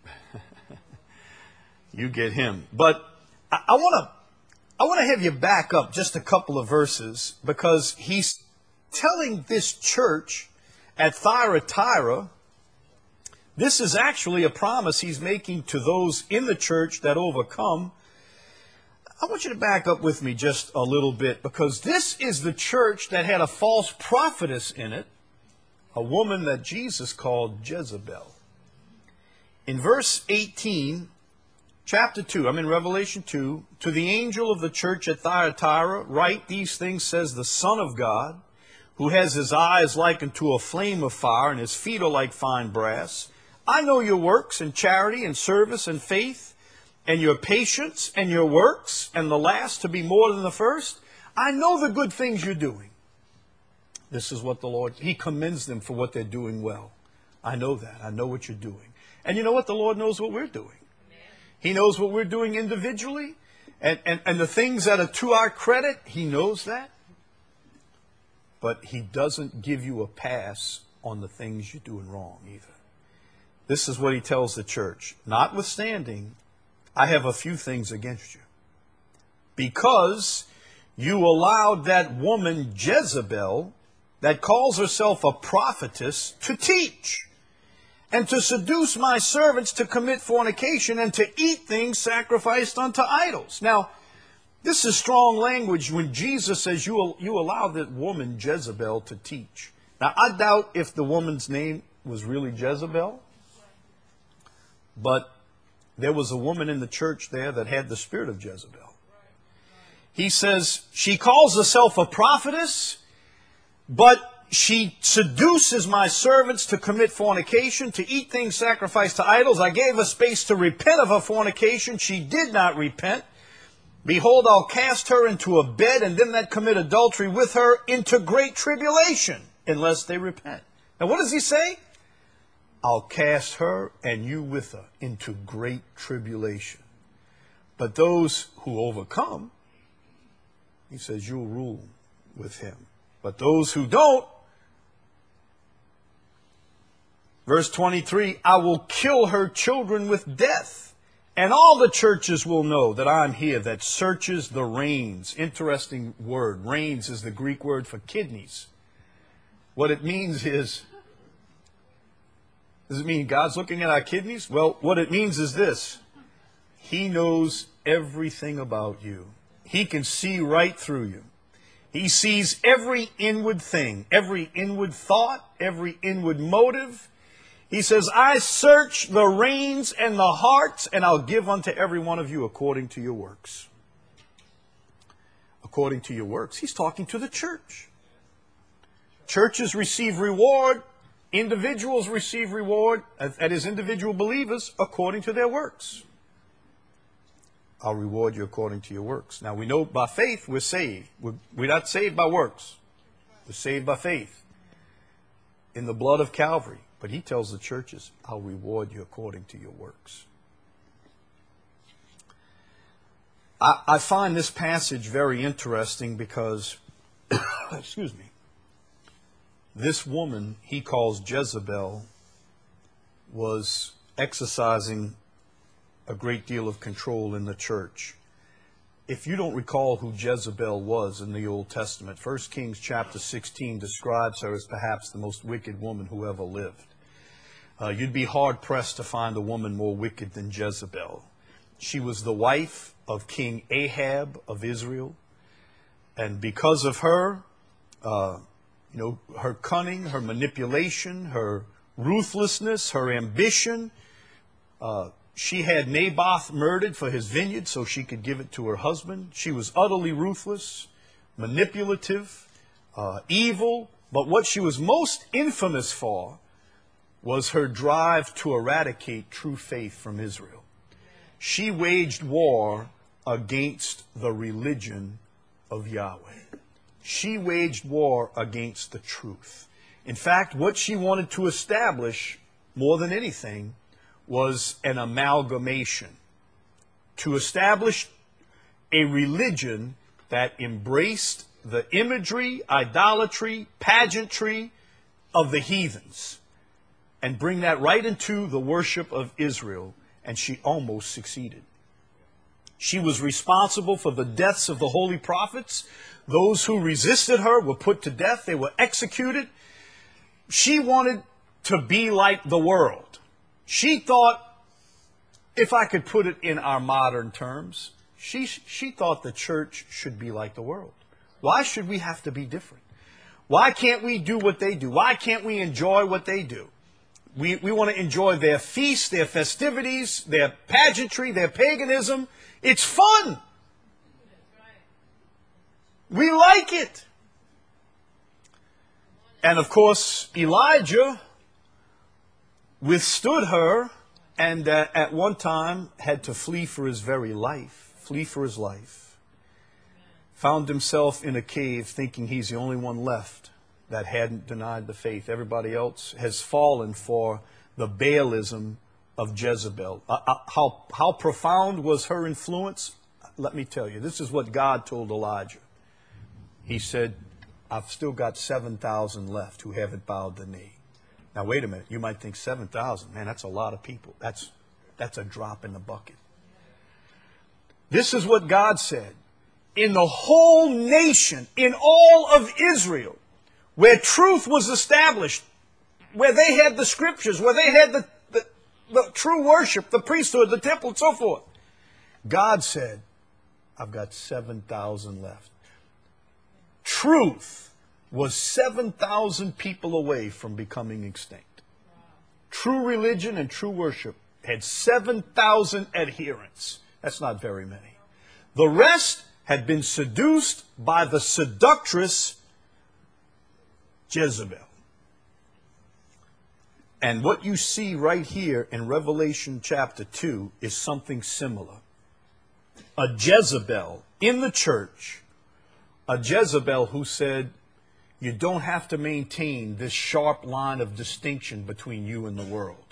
You get him. But I want to have you back up just a couple of verses, because he's telling this church at Thyatira, this is actually a promise he's making to those in the church that overcome. I want you to back up with me just a little bit, because this is the church that had a false prophetess in it, a woman that Jesus called Jezebel. In verse 18, chapter 2, I'm in Revelation 2, to the angel of the church at Thyatira, write these things, says the Son of God, who has his eyes like unto a flame of fire, and his feet are like fine brass. I know your works, and charity, and service, and faith, and your patience, and your works, and the last to be more than the first. I know the good things you're doing. This is what the Lord, he commends them for what they're doing well. I know that. I know what you're doing. And you know what? The Lord knows what we're doing. He knows what we're doing individually, and the things that are to our credit, he knows that. But he doesn't give you a pass on the things you're doing wrong either. This is what he tells the church. Notwithstanding, I have a few things against you. Because you allowed that woman Jezebel, that calls herself a prophetess, to teach and to seduce my servants to commit fornication and to eat things sacrificed unto idols. Now, this is strong language when Jesus says you allow that woman Jezebel to teach. Now, I doubt if the woman's name was really Jezebel, but there was a woman in the church there that had the spirit of Jezebel. He says she calls herself a prophetess, but she seduces my servants to commit fornication, to eat things sacrificed to idols. I gave her space to repent of her fornication. She did not repent. Behold, I'll cast her into a bed, and them that commit adultery with her into great tribulation, unless they repent. Now, what does he say? I'll cast her and you with her into great tribulation. But those who overcome, he says, you'll rule with him. But those who don't, verse 23, I will kill her children with death. And all the churches will know that I'm here, that searches the reins. Interesting word. Reins is the Greek word for kidneys. What it means is, does it mean God's looking at our kidneys? Well, what it means is this. He knows everything about you. He can see right through you. He sees every inward thing, every inward thought, every inward motive. He says, I search the reins and the hearts, and I'll give unto every one of you according to your works. According to your works. He's talking to the church. Churches receive reward. Individuals receive reward, that is, individual believers, according to their works. I'll reward you according to your works. Now, we know by faith we're saved. We're not saved by works. We're saved by faith in the blood of Calvary. But he tells the churches, I'll reward you according to your works. I find this passage very interesting because, excuse me, this woman he calls Jezebel was exercising a great deal of control in the church. If you don't recall who Jezebel was in the Old Testament, 1 Kings chapter 16 describes her as perhaps the most wicked woman who ever lived. You'd be hard-pressed to find a woman more wicked than Jezebel. She was the wife of King Ahab of Israel. And because of her, her cunning, her manipulation, her ruthlessness, her ambition, she had Naboth murdered for his vineyard so she could give it to her husband. She was utterly ruthless, manipulative, evil. But what she was most infamous for was her drive to eradicate true faith from Israel. She waged war against the religion of Yahweh. She waged war against the truth. In fact, what she wanted to establish more than anything was an amalgamation. To establish a religion that embraced the imagery, idolatry, pageantry of the heathens and bring that right into the worship of Israel. And she almost succeeded. She was responsible for the deaths of the holy prophets. Those who resisted her were put to death. They were executed. She wanted to be like the world. She thought, if I could put it in our modern terms, she thought the church should be like the world. Why should we have to be different? Why can't we do what they do? Why can't we enjoy what they do? We want to enjoy their feasts, their festivities, their pageantry, their paganism. It's fun. We like it. And of course, Elijah withstood her and at one time had to flee for his very life. Flee for his life. Found himself in a cave thinking he's the only one left that hadn't denied the faith. Everybody else has fallen for the Baalism of Jezebel. How profound was her influence? Let me tell you, this is what God told Elijah. He said, I've still got 7,000 left who haven't bowed the knee. Now, wait a minute. You might think 7,000. Man, that's a lot of people. That's a drop in the bucket. This is what God said. In the whole nation, in all of Israel, where truth was established, where they had the scriptures, where they had the true worship, the priesthood, the temple, and so forth, God said, I've got 7,000 left. Truth was 7,000 people away from becoming extinct. True religion and true worship had 7,000 adherents. That's not very many. The rest had been seduced by the seductress Jezebel. And what you see right here in Revelation chapter 2 is something similar. A Jezebel in the church, a Jezebel who said, you don't have to maintain this sharp line of distinction between you and the world.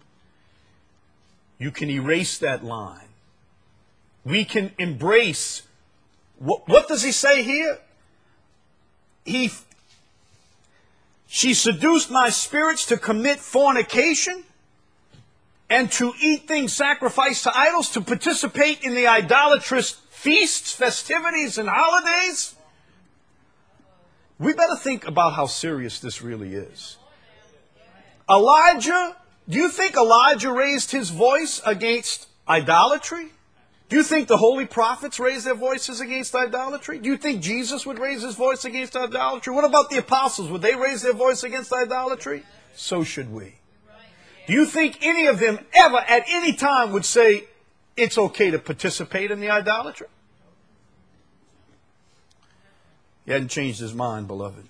You can erase that line. We can embrace. What does he say here? She seduced my spirits to commit fornication and to eat things sacrificed to idols, to participate in the idolatrous feasts, festivities, and holidays. We better think about how serious this really is. Elijah, do you think Elijah raised his voice against idolatry? Do you think the holy prophets raised their voices against idolatry? Do you think Jesus would raise his voice against idolatry? What about the apostles? Would they raise their voice against idolatry? So should we. Do you think any of them ever at any time would say it's okay to participate in the idolatry? He hadn't changed his mind, beloved.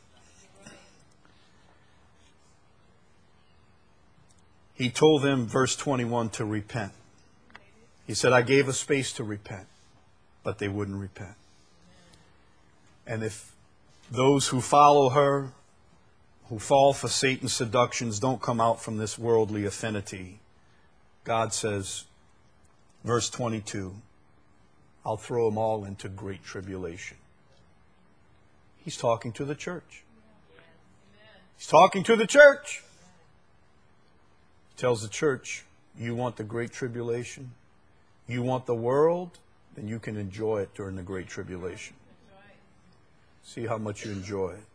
He told them, verse 21, to repent. He said, I gave a space to repent, but they wouldn't repent. And if those who follow her, who fall for Satan's seductions, don't come out from this worldly affinity, God says, verse 22, I'll throw them all into great tribulation. He's talking to the church. He's talking to the church. He tells the church, you want the great tribulation? You want the world? Then you can enjoy it during the great tribulation. See how much you enjoy it.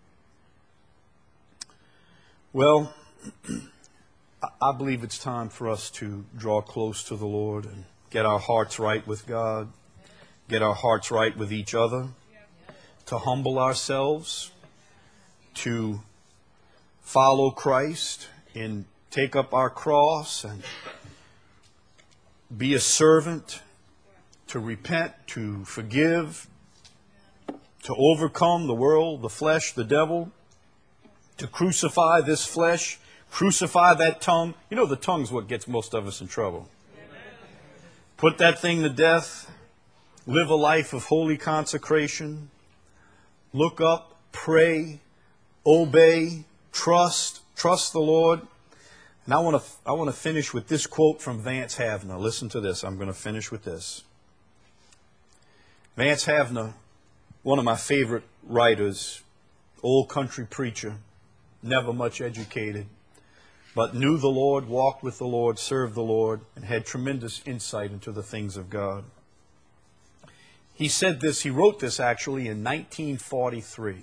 Well, I believe it's time for us to draw close to the Lord and get our hearts right with God, get our hearts right with each other, to humble ourselves, to follow Christ and take up our cross and be a servant, to repent, to forgive, to overcome the world, the flesh, the devil, to crucify this flesh, crucify that tongue. You know, the tongue's what gets most of us in trouble. Put that thing to death. Live a life of holy consecration. Look up, pray, obey, trust the Lord. And I want to finish with this quote from Vance Havner. Listen to this. I'm going to finish with this. Vance Havner, one of my favorite writers, old country preacher, never much educated, but knew the Lord, walked with the Lord, served the Lord, and had tremendous insight into the things of God. He said this, he wrote this actually in 1943.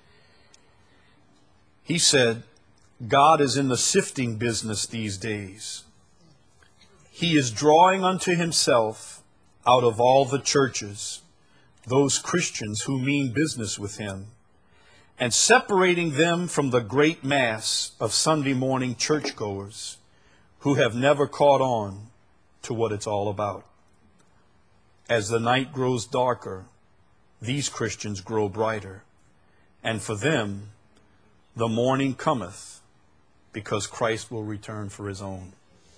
He said, God is in the sifting business these days. He is drawing unto himself out of all the churches those Christians who mean business with him, and separating them from the great mass of Sunday morning churchgoers who have never caught on to what it's all about. As the night grows darker, these Christians grow brighter, and for them the morning cometh, because Christ will return for his own.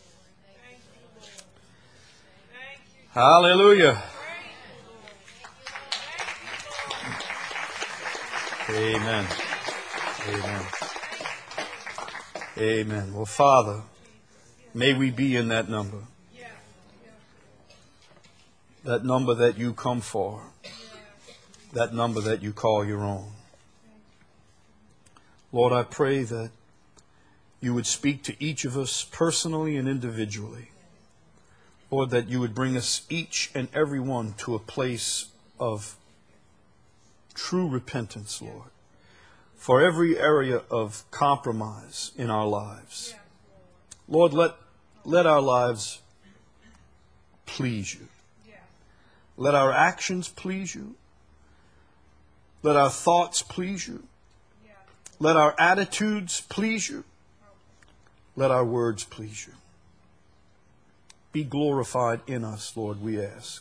Hallelujah. Amen. Amen. Amen. Well, Father, may we be in that number. That number that you come for. That number that you call your own. Lord, I pray that you would speak to each of us personally and individually. Lord, that you would bring us each and every one to a place of true repentance, Lord, for every area of compromise in our lives. Lord, let our lives please you. Let our actions please you. Let our thoughts please you. Let our attitudes please you. Let our words please you. Be glorified in us, Lord, we ask.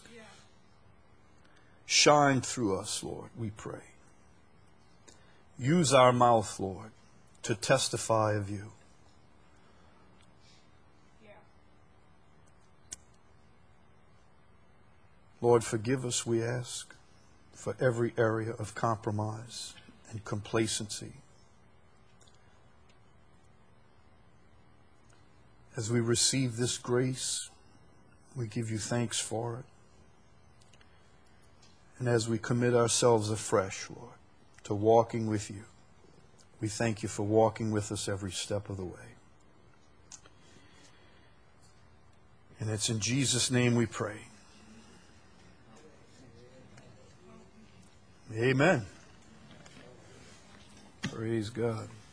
Shine through us, Lord, we pray. Use our mouth, Lord, to testify of you. Lord, forgive us, we ask, for every area of compromise and complacency. As we receive this grace, we give you thanks for it. And as we commit ourselves afresh, Lord, to walking with you, we thank you for walking with us every step of the way. And it's in Jesus' name we pray. Amen. Praise God.